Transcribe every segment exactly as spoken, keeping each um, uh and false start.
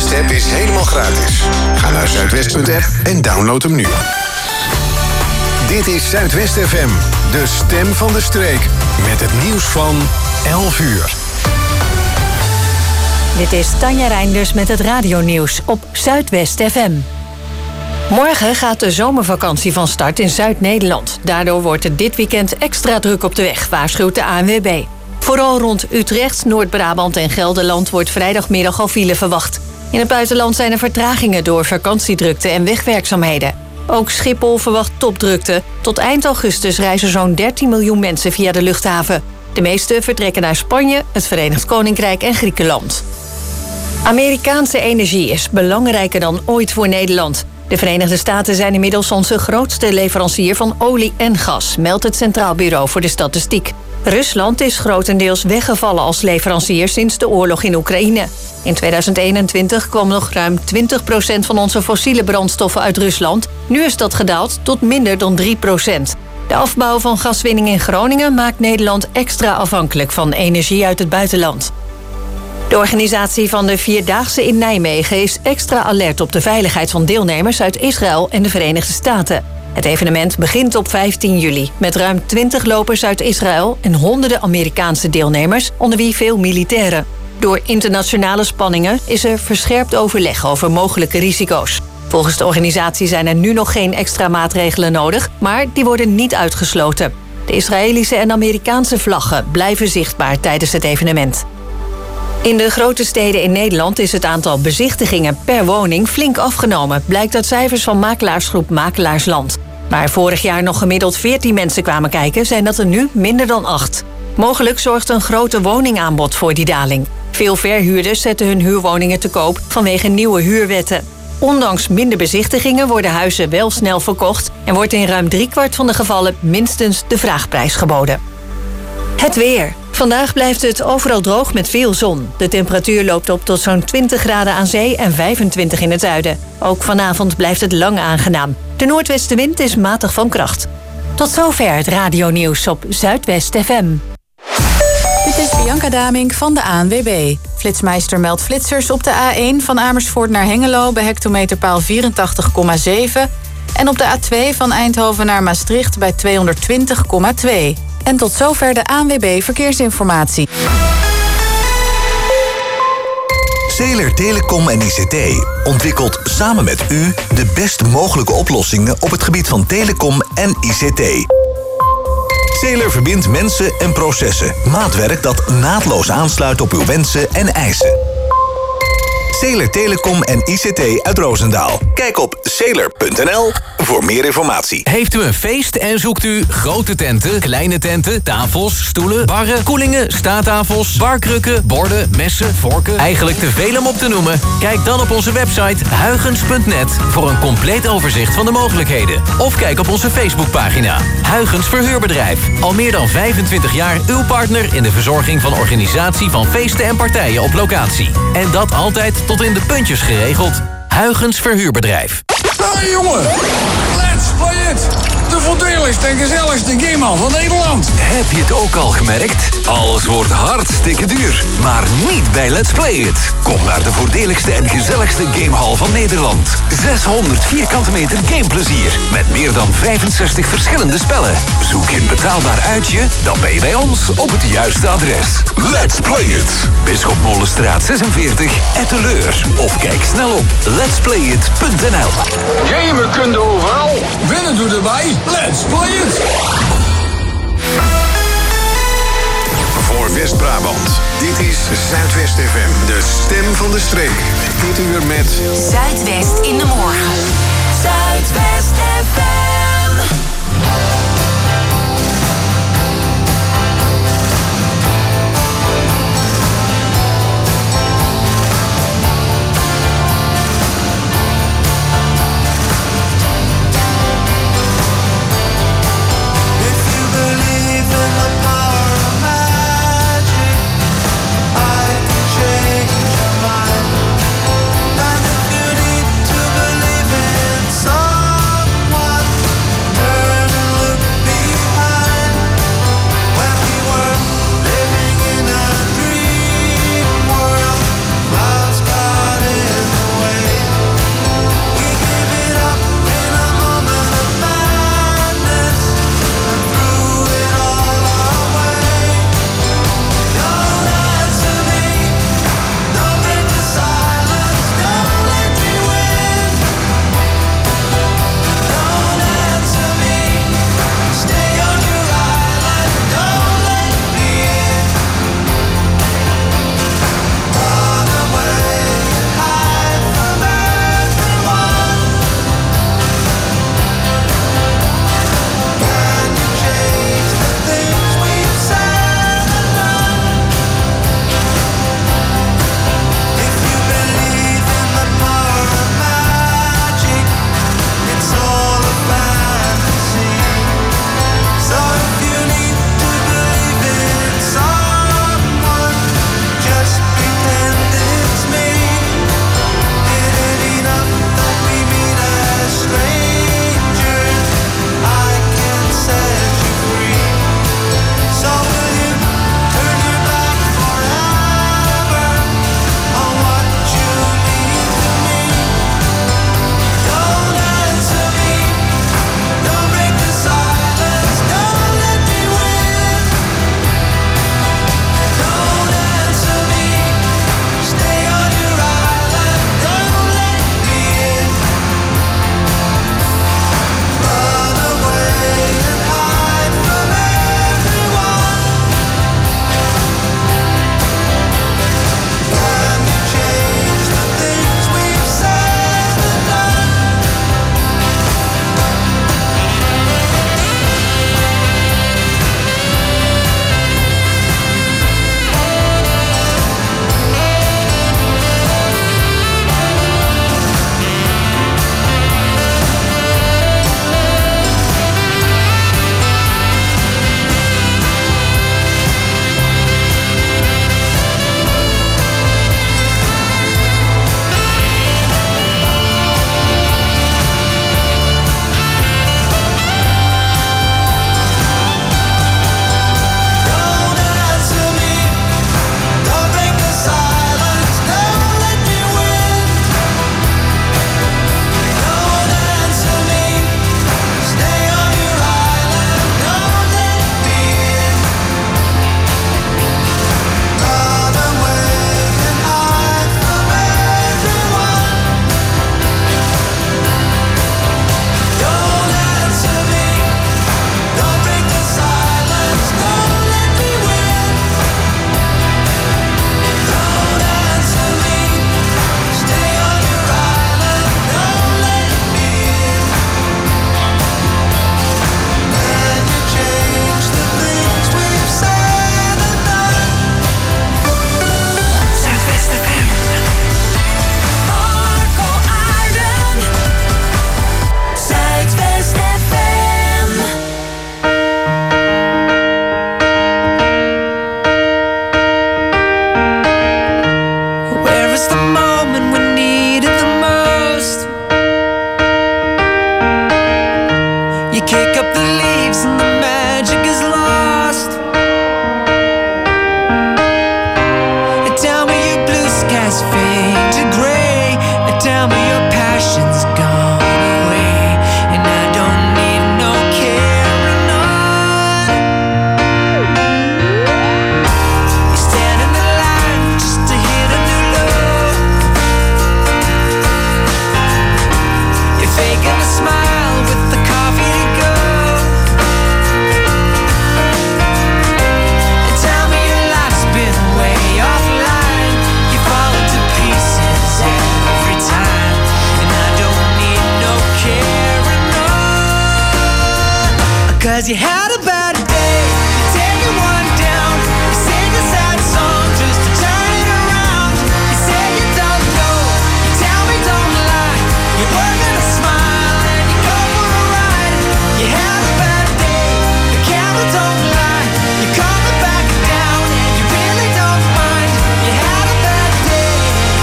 Zuidwest-app is helemaal gratis. Ga naar zuidwest punt app en download hem nu. Dit is Zuidwest F M, de stem van de streek. Met het nieuws van elf uur. Dit is Tanja Reinders met het radionieuws op Zuidwest F M. Morgen gaat de zomervakantie van start in Zuid-Nederland. Daardoor wordt het dit weekend extra druk op de weg, waarschuwt de A N W B. Vooral rond Utrecht, Noord-Brabant en Gelderland wordt vrijdagmiddag al file verwacht. In het buitenland zijn er vertragingen door vakantiedrukte en wegwerkzaamheden. Ook Schiphol verwacht topdrukte. Tot eind augustus reizen zo'n dertien miljoen mensen via de luchthaven. De meeste vertrekken naar Spanje, het Verenigd Koninkrijk en Griekenland. Amerikaanse energie is belangrijker dan ooit voor Nederland. De Verenigde Staten zijn inmiddels onze grootste leverancier van olie en gas, meldt het Centraal Bureau voor de Statistiek. Rusland is grotendeels weggevallen als leverancier sinds de oorlog in Oekraïne. In tweeduizend eenentwintig kwam nog ruim twintig procent van onze fossiele brandstoffen uit Rusland. Nu is dat gedaald tot minder dan drie procent. De afbouw van gaswinning in Groningen maakt Nederland extra afhankelijk van energie uit het buitenland. De organisatie van de Vierdaagse in Nijmegen is extra alert op de veiligheid van deelnemers uit Israël en de Verenigde Staten. Het evenement begint op vijftien juli met ruim twintig lopers uit Israël en honderden Amerikaanse deelnemers, onder wie veel militairen. Door internationale spanningen is er verscherpt overleg over mogelijke risico's. Volgens de organisatie zijn er nu nog geen extra maatregelen nodig, maar die worden niet uitgesloten. De Israëlische en Amerikaanse vlaggen blijven zichtbaar tijdens het evenement. In de grote steden in Nederland is het aantal bezichtigingen per woning flink afgenomen, blijkt uit cijfers van makelaarsgroep Makelaarsland. Waar vorig jaar nog gemiddeld veertien mensen kwamen kijken, zijn dat er nu minder dan acht. Mogelijk zorgt een grote woningaanbod voor die daling. Veel verhuurders zetten hun huurwoningen te koop vanwege nieuwe huurwetten. Ondanks minder bezichtigingen worden huizen wel snel verkocht en wordt in ruim driekwart van de gevallen minstens de vraagprijs geboden. Het weer. Vandaag blijft het overal droog met veel zon. De temperatuur loopt op tot zo'n twintig graden aan zee en vijfentwintig in het zuiden. Ook vanavond blijft het lang aangenaam. De noordwestenwind is matig van kracht. Tot zover het radionieuws op Zuidwest F M. Dit is Bianca Damink van de A N W B. Flitsmeister meldt flitsers op de A één van Amersfoort naar Hengelo bij hectometerpaal vierentachtig komma zeven... en op de A twee van Eindhoven naar Maastricht bij tweehonderdtwintig komma twee. En tot zover de A N W B Verkeersinformatie. Zeeler Telecom en I C T ontwikkelt samen met u de best mogelijke oplossingen op het gebied van telecom en I C T. Zeeler verbindt mensen en processen. Maatwerk dat naadloos aansluit op uw wensen en eisen. Zeeler Telecom en I C T uit Roosendaal. Kijk op zeeler punt n l voor meer informatie. Heeft u een feest en zoekt u grote tenten, kleine tenten, tafels, stoelen, barren, koelingen, staattafels, barkrukken, borden, messen, vorken? Eigenlijk te veel om op te noemen? Kijk dan op onze website huygens punt net voor een compleet overzicht van de mogelijkheden. Of kijk op onze Facebookpagina. Huygens Verhuurbedrijf. Al meer dan vijfentwintig jaar uw partner in de verzorging van organisatie van feesten en partijen op locatie. En dat altijd tot in de puntjes geregeld. Huygens Verhuurbedrijf. Hey jongen, let's play it! De voordeligste en gezelligste gamehal van Nederland. Heb je het ook al gemerkt? Alles wordt hartstikke duur. Maar niet bij Let's Play It. Kom naar de voordeligste en gezelligste gamehal van Nederland. zeshonderd vierkante meter gameplezier. Met meer dan vijfenzestig verschillende spellen. Zoek je een betaalbaar uitje? Dan ben je bij ons op het juiste adres. Let's Play It. Bisschopmolenstraat zesenveertig, Etteleur. Of kijk snel op lets play it punt n l. Gamen kun je overal. Winnen doe erbij. Let's play it. Voor West-Brabant. Dit is Zuidwest F M, de stem van de streek. Dit uur met Zuidwest in de morgen. Zuidwest F M. Someone 'Cause you had a bad day, you're taking one down. You sing a sad song just to turn it around. You say you don't know, you tell me don't lie. You were gonna smile and you go for a ride. You had a bad day, the camera don't lie. You're coming back down and you really don't mind. You had a bad day,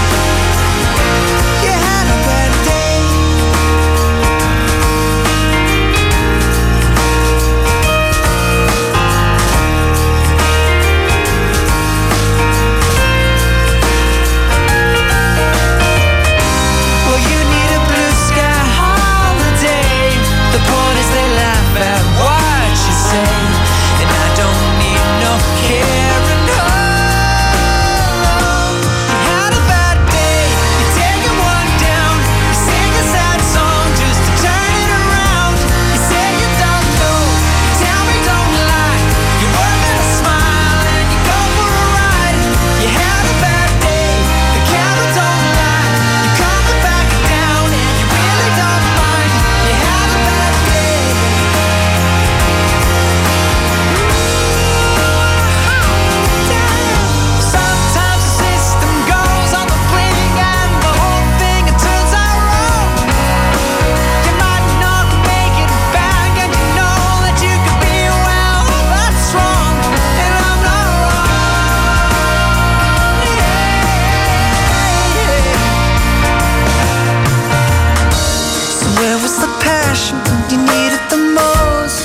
you had a bad day. Well, you need a blue sky holiday. The point is they laugh at what you say, and I don't need no care and home. You had a bad day, you're taking one down. You sing a sad song just to turn it around. You say you don't know, you tell me don't lie. You were gonna smile and you go for a ride. You had a bad day, the camera don't lie. You're coming back down and you really don't mind. You had a bad day. Sometimes the system goes on the blink and the whole thing it turns out wrong. You might not make it back and you know that you could be well, that's wrong, and I'm not wrong. So where was the passion when you needed the most?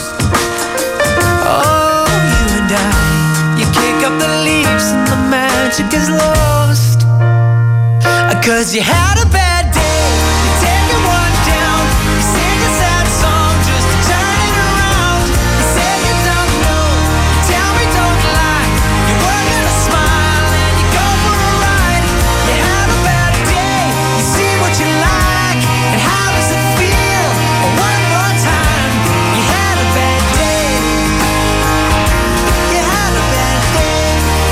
Oh, you and I, you kick up the leaves and the magic is lost. 'Cause you had a bad day, you're taking one down. You sing a sad song just to turn it around. You say you don't know, you tell me don't lie. You were gonna smile and you go for a ride. You had a bad day, you see what you like, and how does it feel? One more time, you had a bad day. You had a bad day.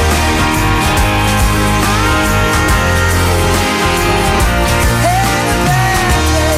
Had a bad day.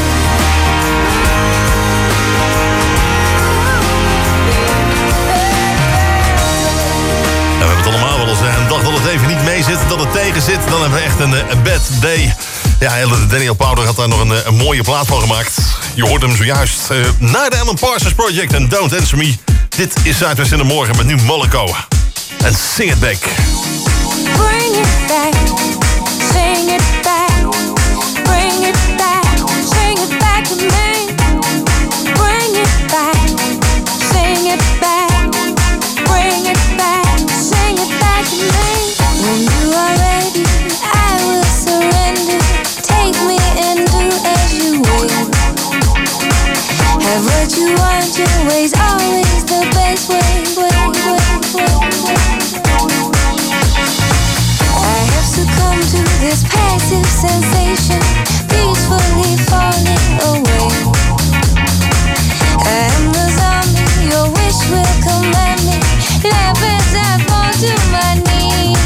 Ja, we hebben het allemaal wel eens. hè. Een dag dat het even niet mee zit, dat het tegen zit, dan hebben we echt een, eh, een bad day. Ja, hele Daniel Powder had daar nog een, eh, een mooie plaat van gemaakt. Je hoort hem zojuist eh, naar de Alan Parsons Project en Don't Answer Me. Dit is Zuidwest in de Morgen met nu Moloko. En Sing It Back. Bring it back, sing it back, bring it back, sing it back to me. Bring it back, sing it back, bring it back, sing it back to me. When you are ready, I will surrender. Take me and do as you will. Have what you want, your way's always the best way, way, way, way, way. I have succumbed to this passive sensation, peacefully falling away. I am the zombie, your wish will command me. Laugh as I fall to my knees.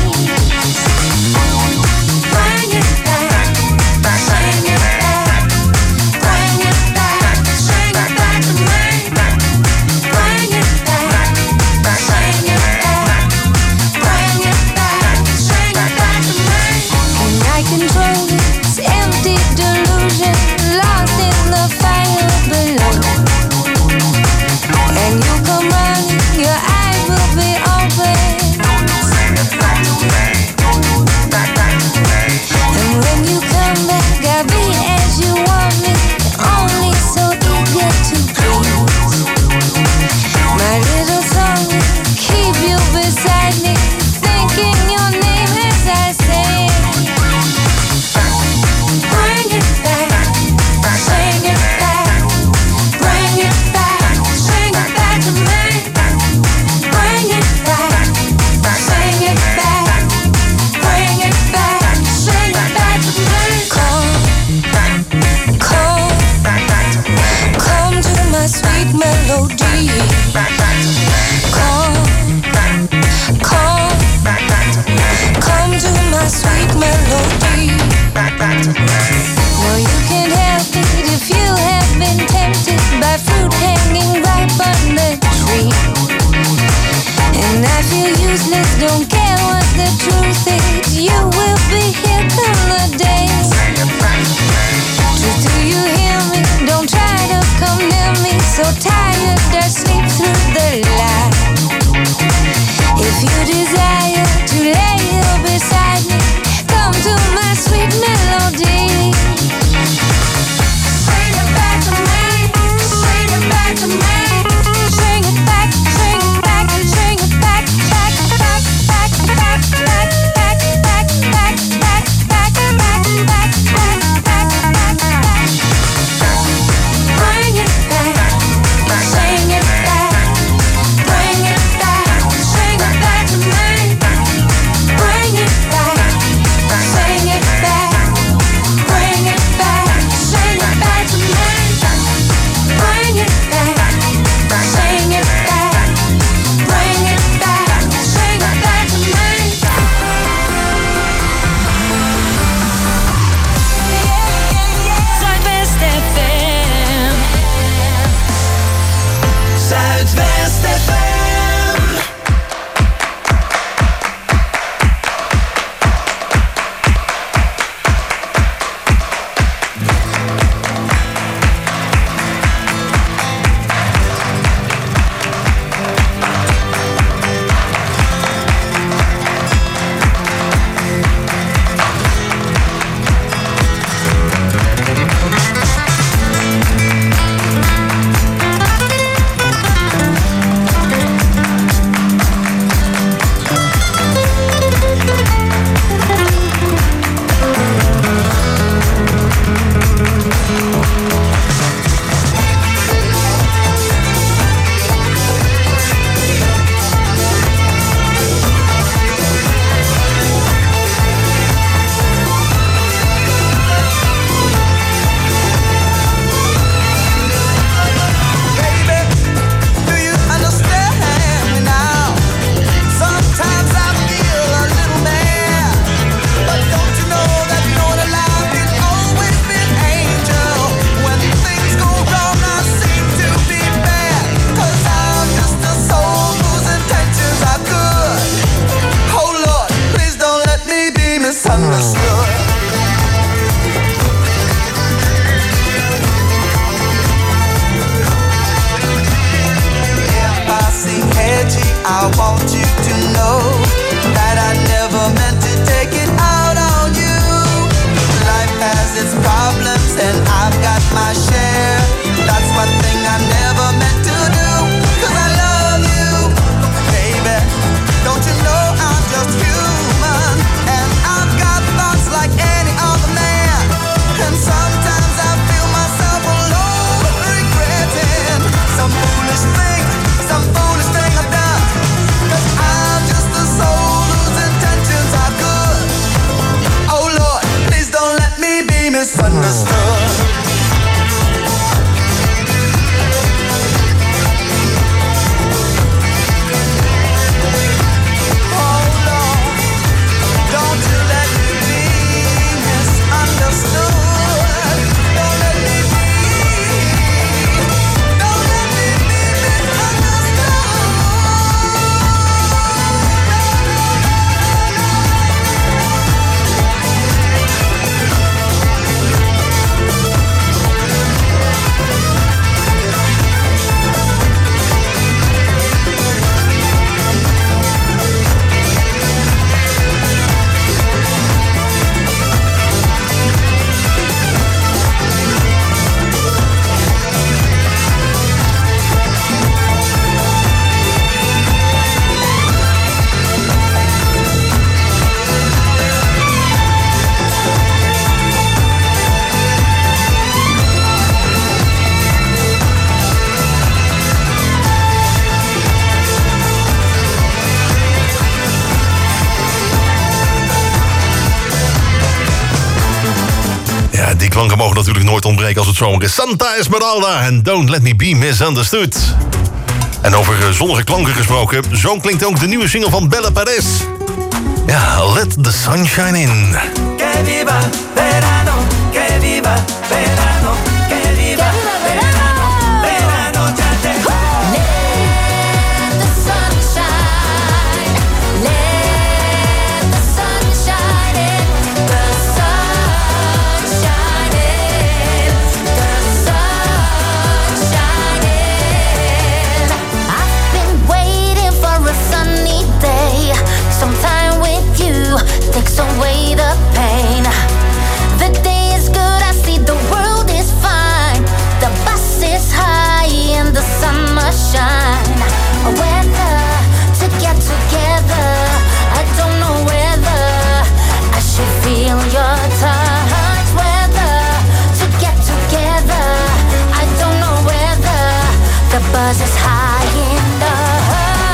Bring it back, bring it back, bring it back, sing it back to me. Bring it back, bring it back, bring it back, sing it back to me. Can I control this empty delusion, lost in the fire below? And you come running, your eyes will be open. Sing it back to me, back, back to me. And when you come back, I'll be as you want me, only so eager to please. My little song will keep you beside me, thinking your name as I sing. Bring it back, sing it back, bring it back, sing it back to me. want you to know that I never meant to take it out on you. Life has its problems and I've got my share. That's one thing I never meant to do, 'cause I love you, baby. Don't you know I'm just human, and I've got thoughts like any other man. And sometimes I feel myself alone, regretting some foolish thing, some foolish thing I've done. 'Cause I'm just a soul whose intentions are good. Oh Lord, please don't let me be misunderstood. Die klanken mogen natuurlijk nooit ontbreken als het zomer is. Santa Esmeralda en Don't Let Me Be Misunderstood. En over zonnige klanken gesproken, zo klinkt ook de nieuwe single van Bella Perez. Ja, Let the Sun Shine In. Que viva verano, que viva verano, que viva verano, verano ya llegó. Let the sun shine, let the sun shine in, the sun shine in, the sun shine in. I've been waiting for a sunny day, sometime with you takes away the pain. The day is good, I see the world is fine. The bus is high and the sun must shine. Weather to get together, I don't know whether I should feel your touch. Weather to get together, I don't know whether the buzz is high enough.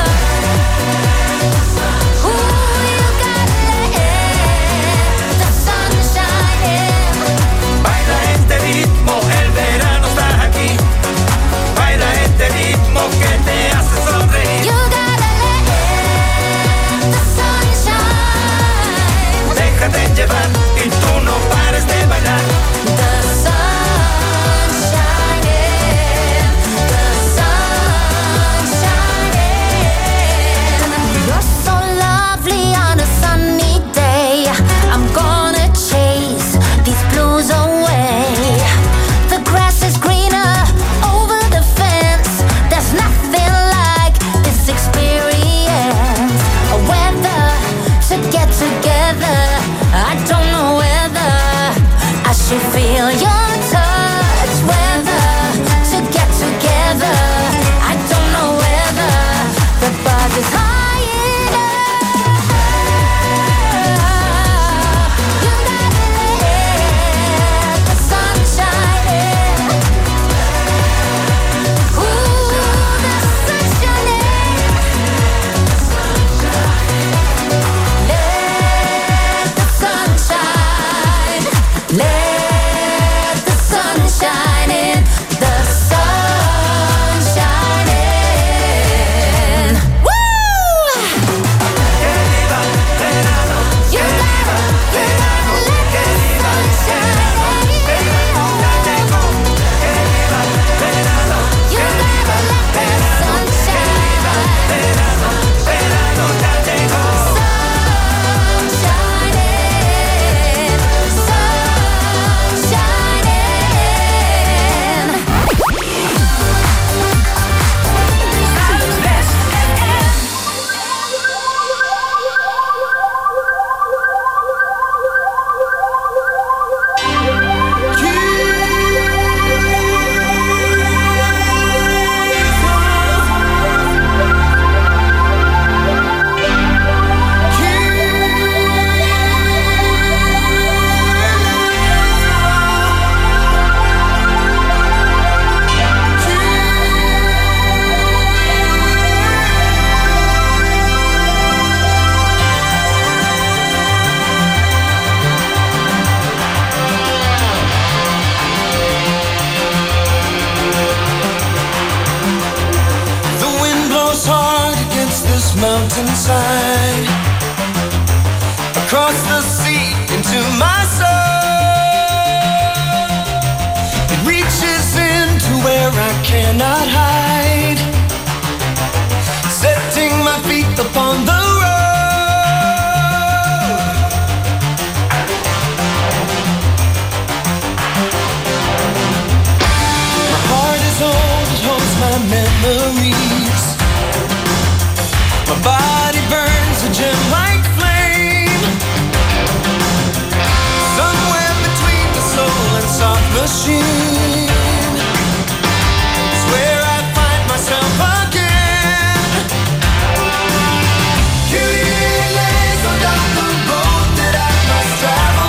El verano está aquí. Baila este ritmo que te hace sonreír. You gotta let the sun shine. Déjate llevar y tú no pares de bailar. The sun shining, the sun shining. You're so lovely on a sunny day. I'm gonna chase these blues away. The grass is greener over the fence. There's nothing like this experience. A weather to get together, I don't know whether I should feel your touch. Weather to get together, I don't know whether the buzz is high enough. You gotta let the sun shine in. Ooh, the sun shine in. Let the sun shine. Let mountainside, across the sea into my soul. It reaches into where I cannot hide, setting my feet upon the road. My heart is old, it holds my memories. My body burns a gem-like flame, somewhere between the soul and soft machine is where I find myself again. Curie lays on down the road that I must travel.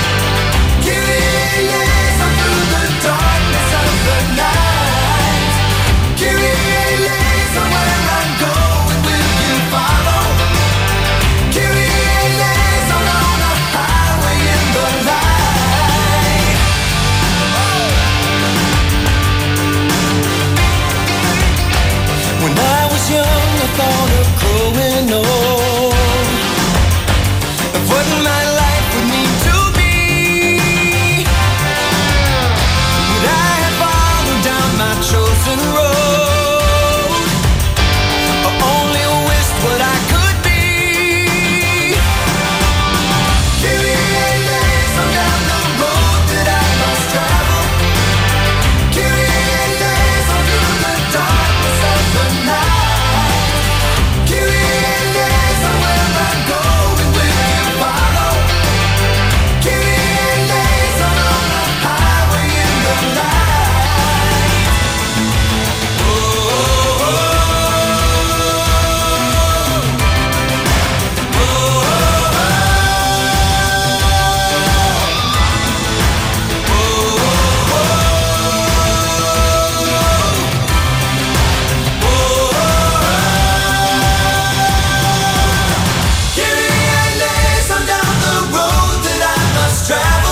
Curie lays on through the darkness of the night. Curie lays on where I'm going. Will you follow? Curie lays on on a highway in the light. When I was young, I thought of growing old, of what my life would need to be. But I had followed down my chosen road, I only wished what I could be. Curie lays on down the road that I must travel. Curie lays on through the darkness of the night. Curie lays on where I'm going. Will you follow? Curie lays on on a highway in the light. Oh, oh, oh. Curie lays on down the road that I must travel.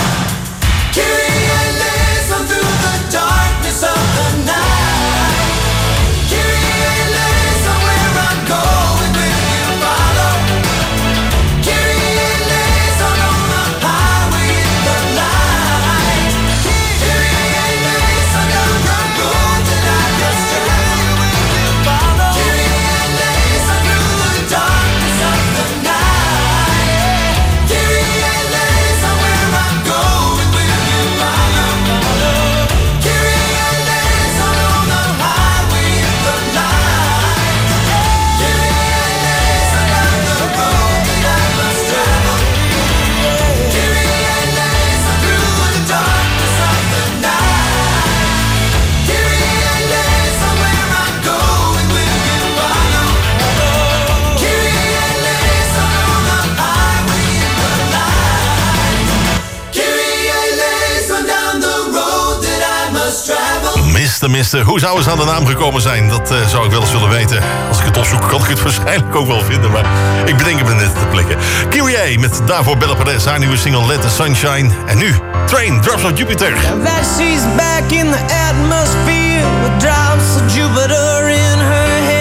Curie lays on through the darkness of the night. Curie lays on where I'm going. Will you follow? Curie lays on on the highway in the light. Curie lays on down the road that I must travel. Will you follow? Curie lays on through the darkness of the night. Curie lays on where I'm going. Will you follow? Curie lays on on the highway in the light. Curie lays on down the road that I must travel. Curie lays on through the darkness of the night. Curie lays on where I'm going. Will you follow? Curie lays on on the highway in the light. Curie lays on down the road that I must travel. Mister, mister, hoe zou eens aan de naam gekomen zijn? Dat eh, zou ik wel eens willen weten. Als ik het opzoek, kan ik het waarschijnlijk ook wel vinden. Maar ik bedenk het me net te plekken. Kyrie met daarvoor Bella Perez, haar nieuwe single Let the Sunshine. En nu, Train, Drops of Jupiter. Now that she's back in the atmosphere with drops of Jupiter in her head.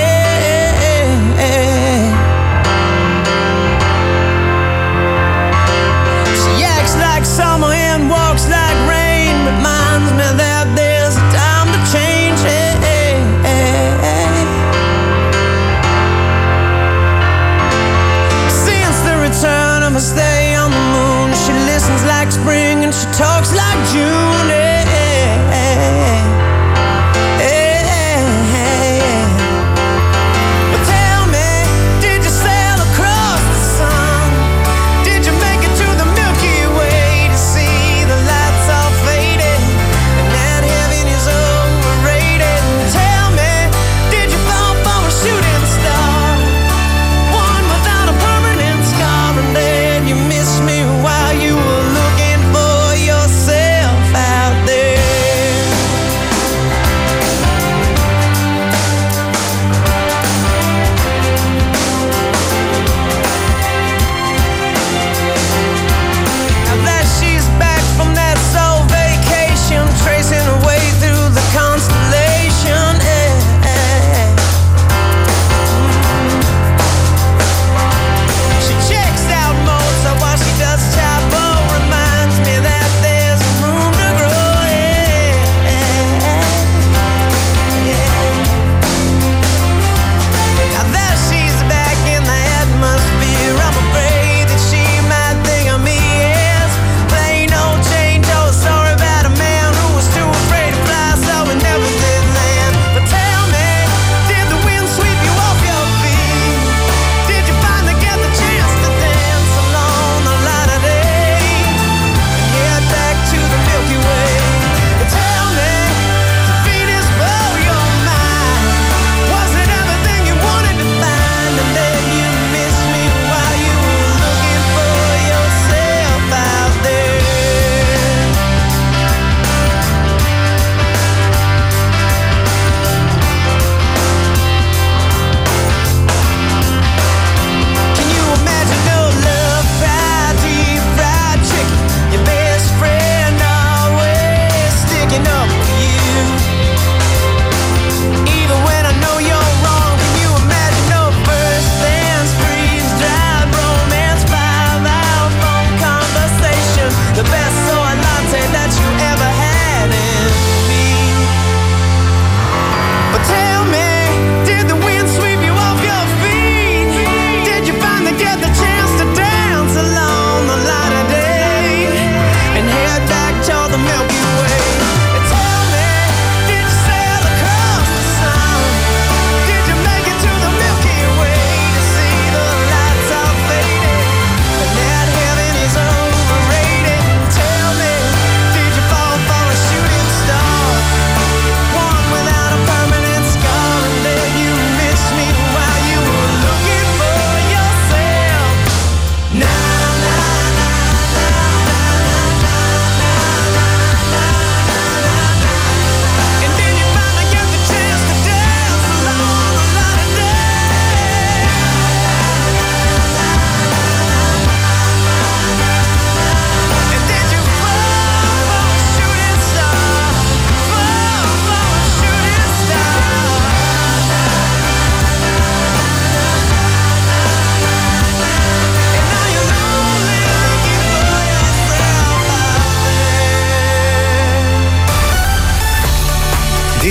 She acts like summer and walks like rain. Reminds me that there's a time to change. Since the return of her stay on the moon, she listens like spring and she talks like June. But tell me, did you sail across the sun? Did you make it to the Milky Way to see the lights all faded and then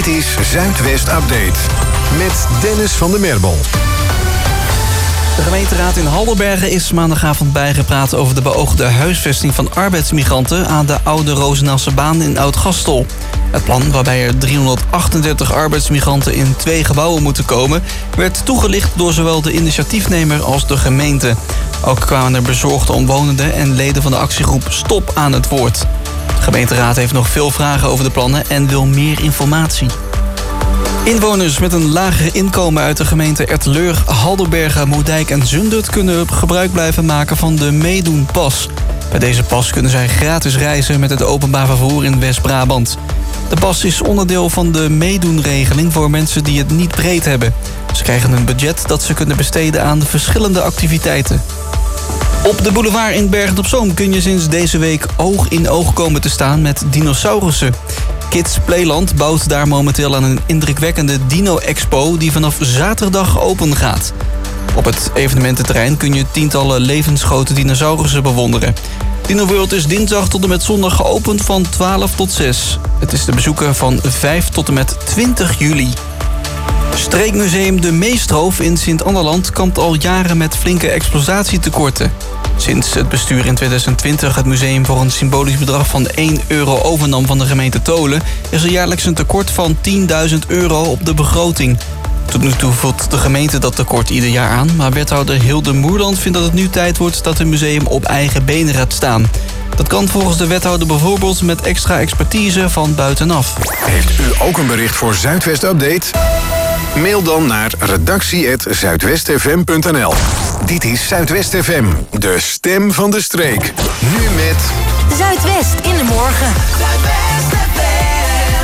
Dit is Zuidwest Update met Dennis van der Merbel. De gemeenteraad in Halderbergen is maandagavond bijgepraat over de beoogde huisvesting van arbeidsmigranten aan de oude Rozenaalse baan in Oud-Gastel. Het plan, waarbij er driehonderdachtendertig arbeidsmigranten in twee gebouwen moeten komen, werd toegelicht door zowel de initiatiefnemer als de gemeente. Ook kwamen er bezorgde omwonenden en leden van de actiegroep Stop aan het woord. De gemeenteraad heeft nog veel vragen over de plannen en wil meer informatie. Inwoners met een lager inkomen uit de gemeente Erteleur, Halderbergen, Moerdijk en Zundert kunnen gebruik blijven maken van de Meedoen-pas. Bij deze pas kunnen zij gratis reizen met het openbaar vervoer in West-Brabant. De pas is onderdeel van de Meedoen-regeling voor mensen die het niet breed hebben. Ze krijgen een budget dat ze kunnen besteden aan verschillende activiteiten. Op de boulevard in Bergen-op-Zoom kun je sinds deze week oog in oog komen te staan met dinosaurussen. Kids Playland bouwt daar momenteel aan een indrukwekkende dino-expo die vanaf zaterdag open gaat. Op het evenemententerrein kun je tientallen levensgrote dinosaurussen bewonderen. Dino World is dinsdag tot en met zondag geopend van twaalf tot zes. Het is te bezoeken van vijf tot en met twintig juli. Streekmuseum De Meestroof in Sint-Anderland kampt al jaren met flinke exploitatietekorten. Sinds het bestuur in tweeduizend twintig het museum voor een symbolisch bedrag van één euro overnam van de gemeente Tholen, is er jaarlijks een tekort van tienduizend euro op de begroting. Tot nu toe vult de gemeente dat tekort ieder jaar aan, maar wethouder Hilde Moerland vindt dat het nu tijd wordt dat het museum op eigen benen gaat staan. Dat kan volgens de wethouder bijvoorbeeld met extra expertise van buitenaf. Heeft u ook een bericht voor Zuidwest Update? Mail dan naar redactie apenstaartje zuidwestfm punt n l. Dit is Zuidwest F M, de stem van de streek. Nu met Zuidwest in de morgen. Zuidwest F M.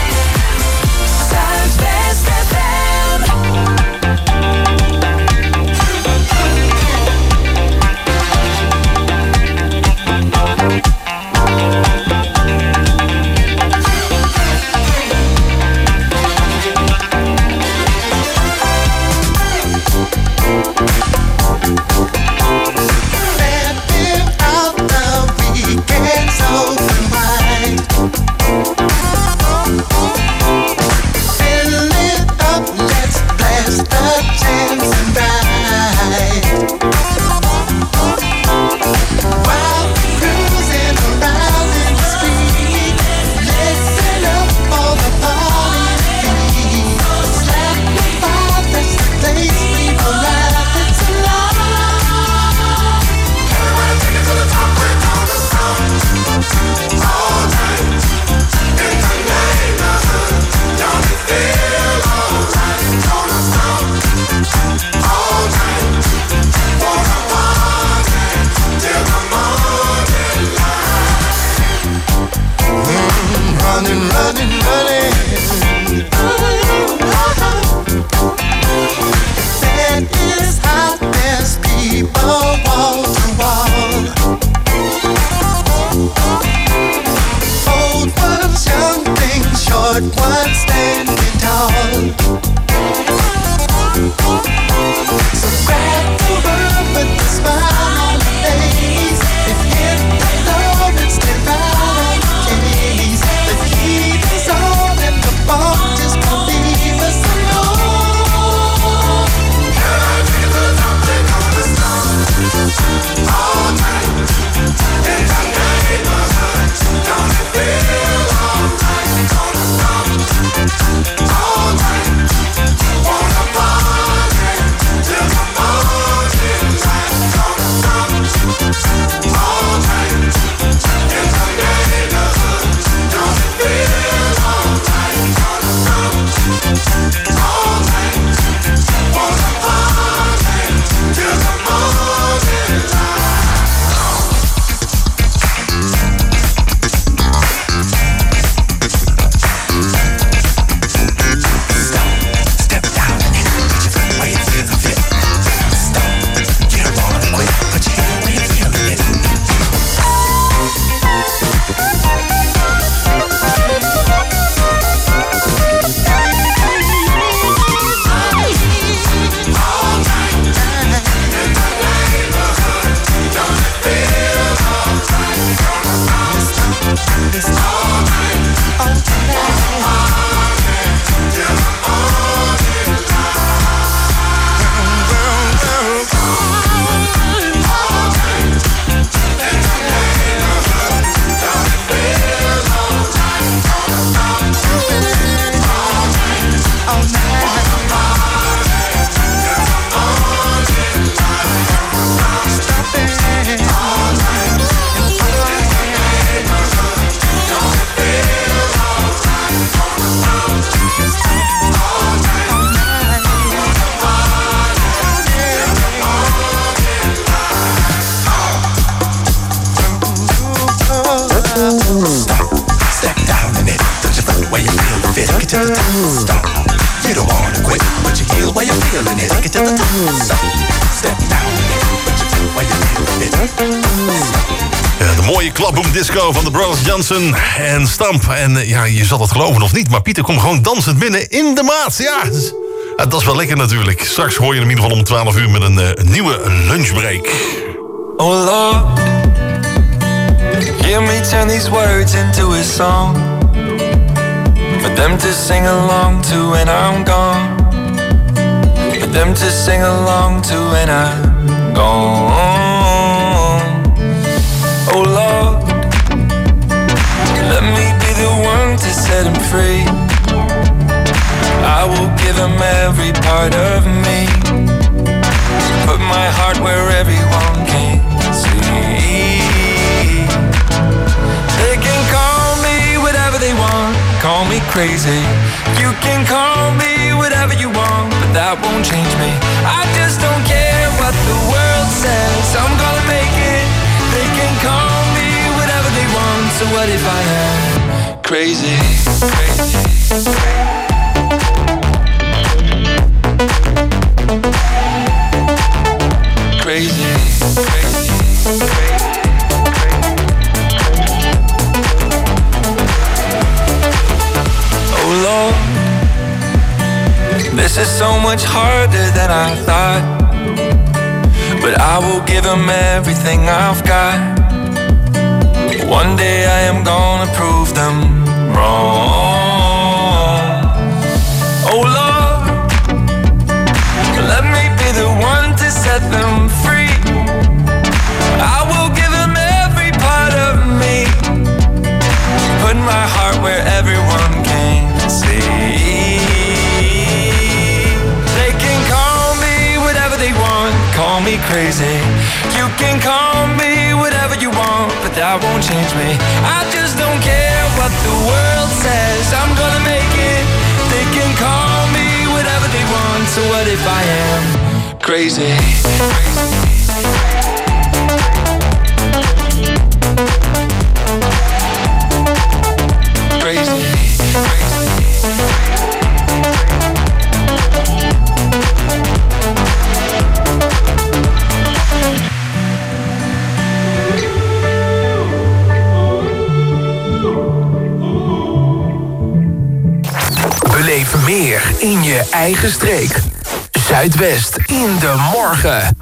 Zuidwest F M. All night. to the top, stop. You don't wanna quit, but you feel while you're feeling it. Take it to the top, stop. Step down, but you feel while you're feeling it. Ja, de mooie klapboom disco van de Brothers Johnson en Stamp. En uh, ja, je zal het geloven of niet, maar Pieter komt gewoon dansend binnen in de maat. Ja, dus, uh, dat is wel lekker natuurlijk. Straks hoor je hem in ieder geval om twaalf uur met een, uh, een nieuwe lunchbreak. Oh Lord, hear me turn these words into a song, for them to sing along to when I'm gone, for them to sing along to when I'm gone. Oh Lord, let me be the one to set him free. I will give him every part of me, put my heart where everyone can see. They can call me whatever they want, call me crazy. You can call me whatever you want, but that won't change me. I just don't care what the world says, I'm gonna make it. They can call me whatever they want, so what if I am crazy? Crazy. Crazy, crazy, oh Lord, this is so much harder than I thought, but I will give him everything I've got. One day I am gonna prove them wrong. Oh Lord, let me be the one to set them free. I will give him every part of me, put my heart where everyone can see. They can call me whatever they want, call me crazy. You can call me whatever you want, but that won't change me. I just don't care what the world says, I'm gonna make it. They can call me whatever they want, so what if I am crazy? Crazy. Beleef meer in je eigen streek. Zuidwest in de morgen.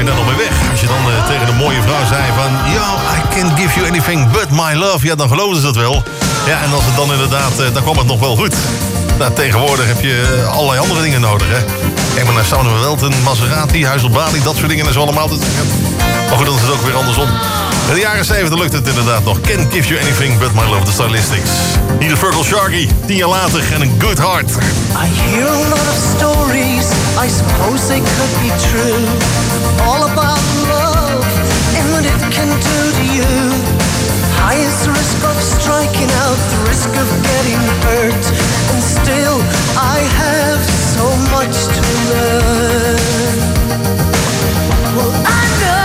daar nog mee weg? Als je dan uh, tegen een mooie vrouw zei van... Yo, I can't give you anything but my love. Ja, dan geloofden ze dat wel. Ja, en als het dan inderdaad... Uh, dan kwam het nog wel goed. Nou, tegenwoordig heb je uh, allerlei andere dingen nodig, hè. Kijk maar naar Samuel Welton, Maserati, Huis op Bali, dat soort dingen en zo allemaal. Maar goed, dan is het ook weer andersom. In de jaren zeventig lukt het inderdaad nog. Can't give you anything but my love, de Stylistics. Hier de Fergal Sharkey, tien jaar later en een good heart. I hear a lot of stories, I suppose they could be true. All about love and what it can do to you. Highest risk of striking out, the risk of getting hurt. And still I have so much to learn. Well, I know.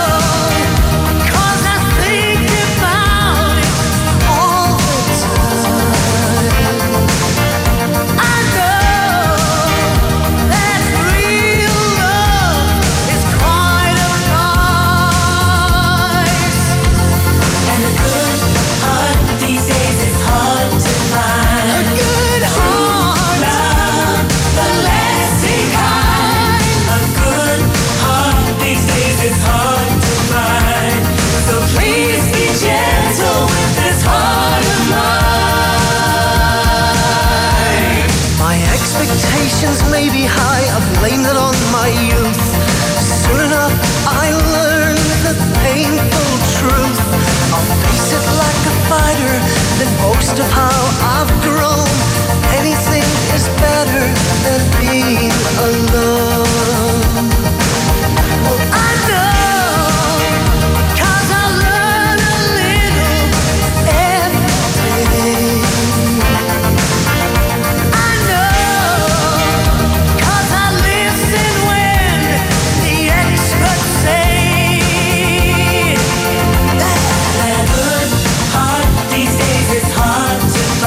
Expectations may be high, I blame it on my youth. Soon enough I learned the painful truth. I'll face it like a fighter, then boast of how I've grown. Anything is better than being alone. Well, I know, 'cause I learn a little every day. These days it's hard to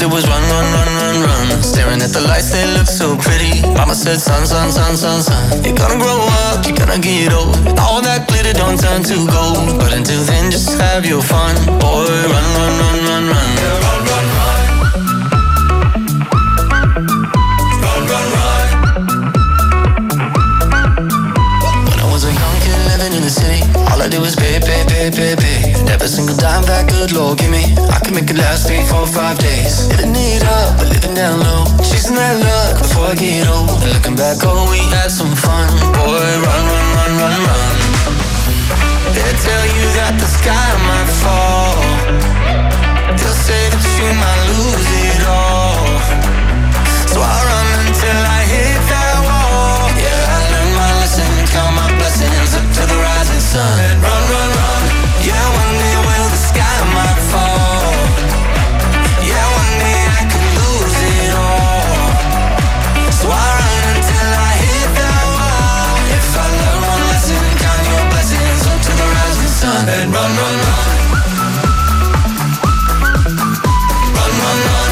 did was run, run, run, run, run. Staring at the lights, they look so pretty. Mama said, son, son, son, son, son, you're gonna grow up, you're gonna get old. All that glitter don't turn to gold. But until then, just have your fun. Boy, run, run, run, run, run. Yeah, run, run, run. Run, run, run. When I was a young kid living in the city, all I did was pay, pay, pay, pay, pay. And every single dime that good Lord give me, I could make it last three, four, five days. Living it up, but living down low. Chasing that luck before I get old. And looking back, oh, we had some fun. Boy, run, run, run, run, run. They'll tell you that the sky might fall. They'll say that you might lose it all. So I run until I hit that wall. Yeah, I learned my lesson, count my blessings up to the rising sun. And run, run, run. Yeah, one day will the sky might fall. Yeah, one day I could lose it all. So I run until I hit that wall. If I learn one lesson, count your blessings up to the rising sun. And run, run, run. Run, run, run.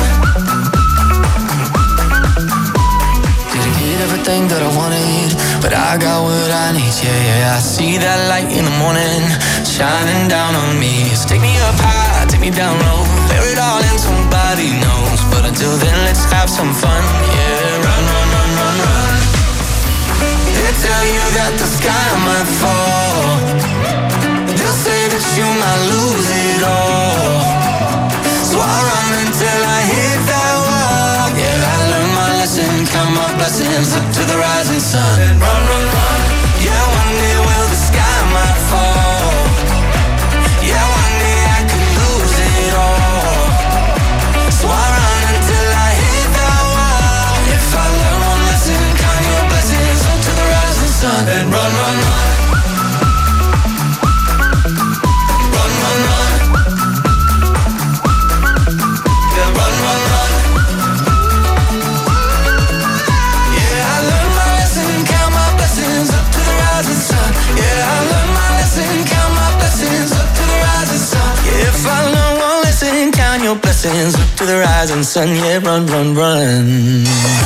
Didn't get everything that I wanted, but I got what I need, yeah, yeah. I see that light in the morning, shining down on me. It's take me up high, take me down low, bear it all in, somebody knows. But until then, let's have some fun, yeah. Run, run, run, run, run. They tell you that the sky might fall. They'll say that you might lose it all. So I run until I hit that wall. Yeah, I learned my lesson, count my blessings up to the rising sun. And run, run, run. Yeah, one day will the sky might fall. Yeah, one day I could lose it all. So I run until I hit that wall. If I learn one lesson, count your blessings up to the rising sun. And run, run, run. Run, run, run. Yeah, run, run, run. Yeah, I learned my lesson, count my blessings up to the rising sun. Yeah, I learned my lesson, count my blessings up to the rising sun. Yeah, if I learn one lesson, count your blessings up to the rising sun. Yeah, run, run, run.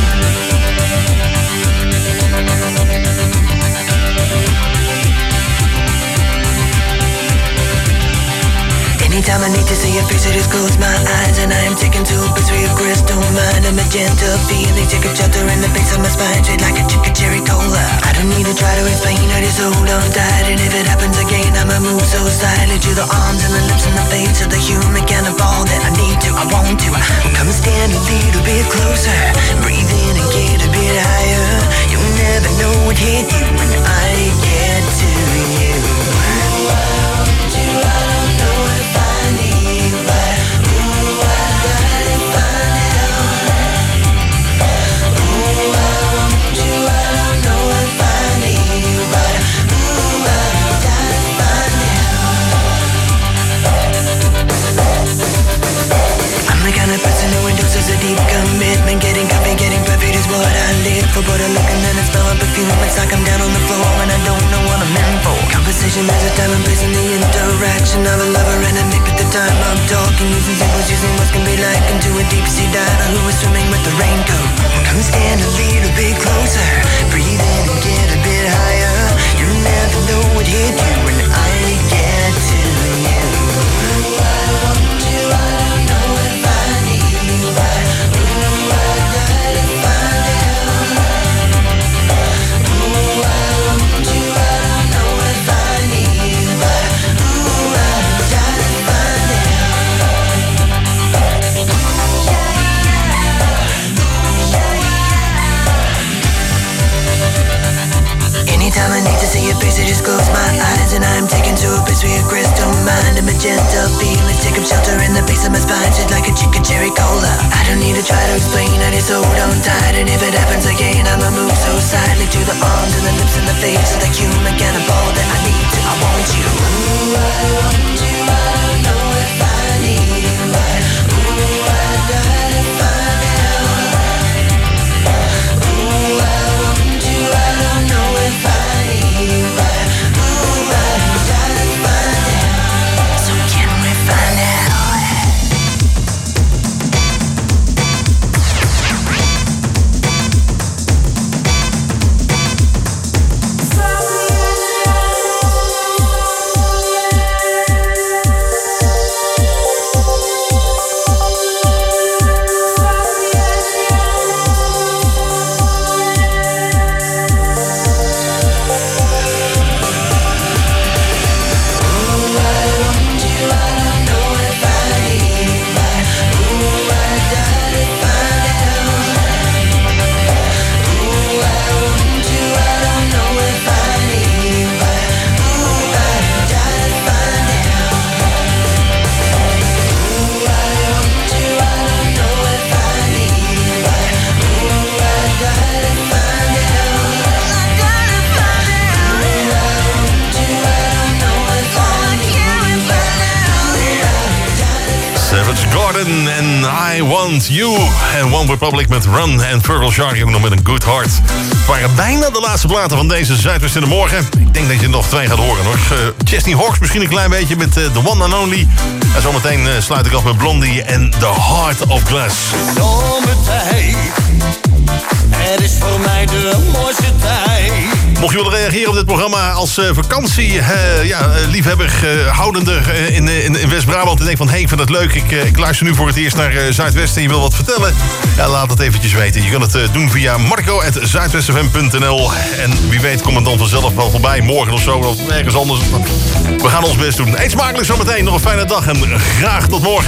Anytime I need to see your face, I just close my eyes and I am taken to a place where your crystal mind. A magenta feeling, take a shelter in the base of my spine, straight like a chicken cherry cola. I don't need to try to explain, I just hold on tight. And if it happens again, I'ma move so silently to the arms and the lips and the face of the human cannibal that I need to, I want to. Come and stand a little bit closer, breathe in and get a bit higher. You'll never know what hit you when I get to you. Ooh, I want you, I don't know if I need, but ooh, I gotta find out. Ooh, I want you, I don't know if I need, but ooh, I gotta find out. I'm the kind of person who endorses a deep commitment. Getting coffee, getting perfect is what I live for. But I look and then I smell a perfume. It's like I'm down on the floor and I don't know what I'm in for. Conversation has a time and place in the interaction of a lover and a mate. But the time I'm talking, using symbols, using what can be like into a deep sea diver who is swimming with the raincoat. Come stand a little bit closer, breathe in and get a bit higher. You never know what hit you when I get to you. Ooh, I want you, I don't know if I need you, but ooh, I gotta find out. Ooh, I want you, I don't know if I need you, but ooh, I gotta find out. Anytime I need to see your face, I just close my eyes and I'm taken to a place where your crystal mind. A magenta feeling, take up shelter in the base of my spine, shit like a chicken cherry cola. I don't need to try to explain, I just hold on tight. And if it happens again, I'ma move so silently to the arms and the lips and the face of the human cannibal that I need to, I want you. Ooh, I want you, I don't know if I need you, but ooh, I gotta find out. Ooh, I want you, I don't know if I need you, but ooh, I gotta find out. So can we find out? Morgan en I Want You. En One Republic met Run en Fergal Shark ook nog met een Good Heart. Het waren bijna de laatste platen van deze Zuidwest in de Morgen. Ik denk dat je er nog twee gaat horen hoor. Uh, Chesney Hawkes misschien een klein beetje met uh, The One and Only. En zometeen uh, sluit ik af met Blondie en The Heart of Glass. Zomertijd, het is voor mij de mooiste tijd. Mocht je willen reageren op dit programma als uh, vakantie, uh, ja, uh, liefhebber, uh, houdende uh, in, in, in West-Brabant en denk van, hé, hey, ik vind het leuk, ik, uh, ik luister nu voor het eerst naar uh, Zuidwest en je wil wat vertellen, ja, laat het eventjes weten. Je kan het uh, doen via marco at zuidwest f m punt n l en wie weet komt het dan vanzelf wel voorbij, morgen of zo, of ergens anders. We gaan ons best doen. Eet smakelijk zometeen, nog een fijne dag en graag tot morgen.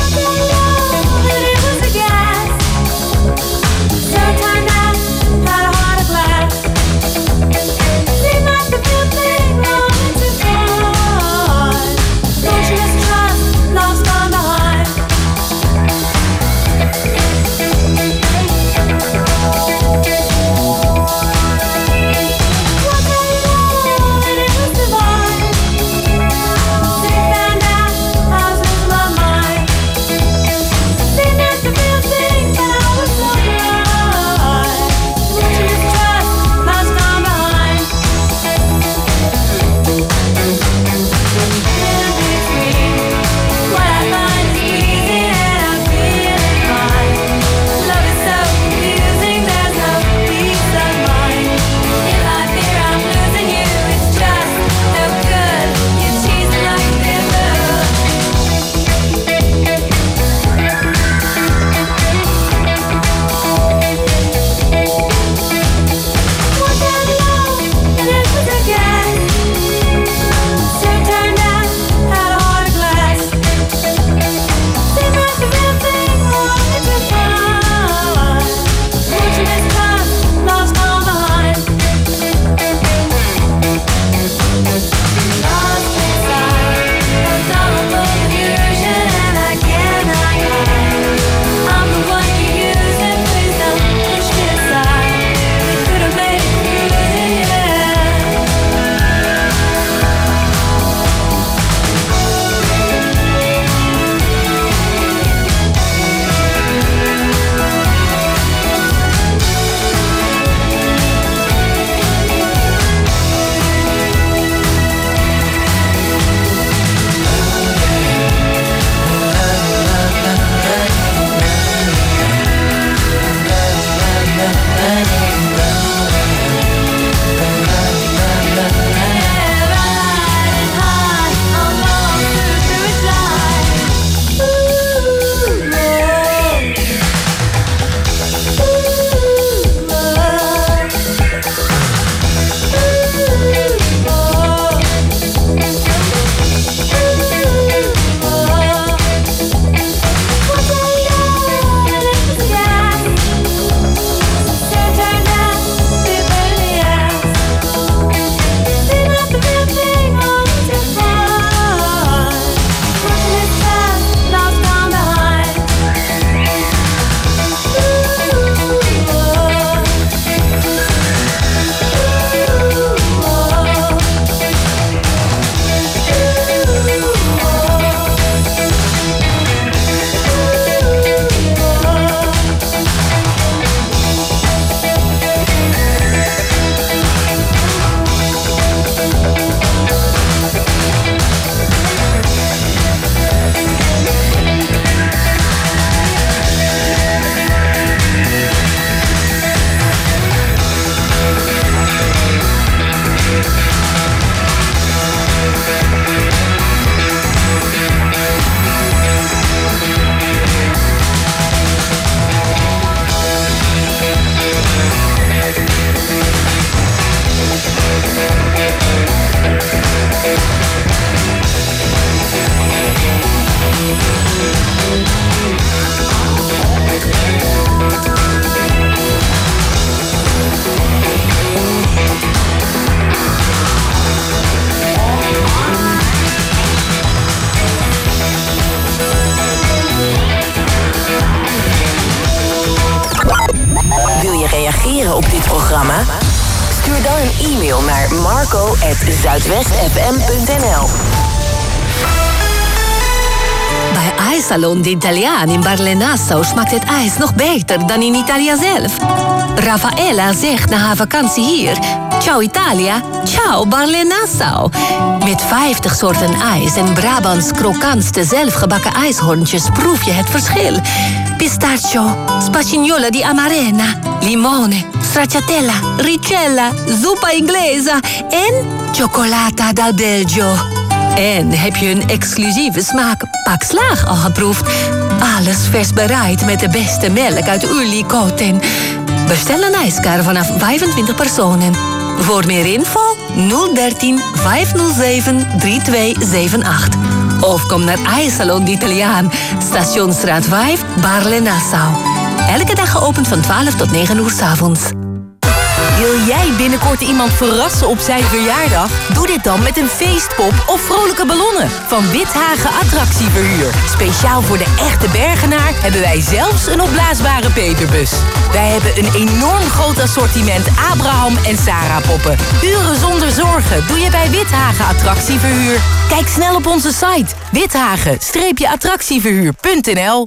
reageren op dit programma? Stuur dan een e-mail naar marco at zuidwest f m punt n l. Bij IJssalon d'Italiaan in Barle-Nassau smaakt het ijs nog beter dan in Italië zelf. Raffaella zegt na haar vakantie hier: ciao Italia, ciao Barle-Nassau. Met vijftig soorten ijs en Brabants krokantste zelfgebakken ijshoorntjes proef je het verschil. Pistachio, spagnola di amarena, limone, stracciatella, ricella, zuppa inglesa en cioccolata dal Belgio. En heb je een exclusieve smaak Pak Slaag al geproefd? Alles vers bereid met de beste melk uit Ulikoten. Bestel een ijskar vanaf vijfentwintig personen. Voor meer info nul dertien vijfhonderdzeven drieëntwintig zevenentachtig. Of kom naar IJssalon d'Italiaan, Stationsstraat vijf, Barle-Nassau. Elke dag geopend van twaalf tot negen uur 's avonds. Wil jij binnenkort iemand verrassen op zijn verjaardag? Doe dit dan met een feestpop of vrolijke ballonnen van Withagen Attractieverhuur. Speciaal voor de echte Bergenaar hebben wij zelfs een opblaasbare peperbus. Wij hebben een enorm groot assortiment Abraham en Sarah poppen. Uren zonder zorgen doe je bij Withagen Attractieverhuur. Kijk snel op onze site withagen attractieverhuur punt n l.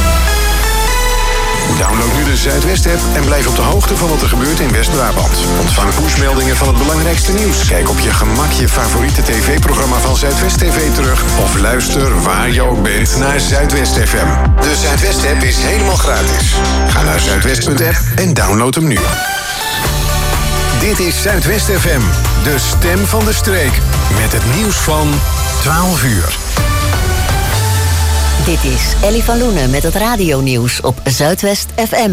Download nu de Zuidwest-app en blijf op de hoogte van wat er gebeurt in West-Brabant. Ontvang pushmeldingen van het belangrijkste nieuws. Kijk op je gemak je favoriete tv-programma van Zuidwest T V terug. Of luister waar je ook bent naar Zuidwest F M. De Zuidwest-app is helemaal gratis. Ga naar zuidwest punt f m en download hem nu. Dit is Zuidwest F M, de stem van de streek. Met het nieuws van twaalf uur. Dit is Ellie van Loenen met het radionieuws op Zuidwest F M.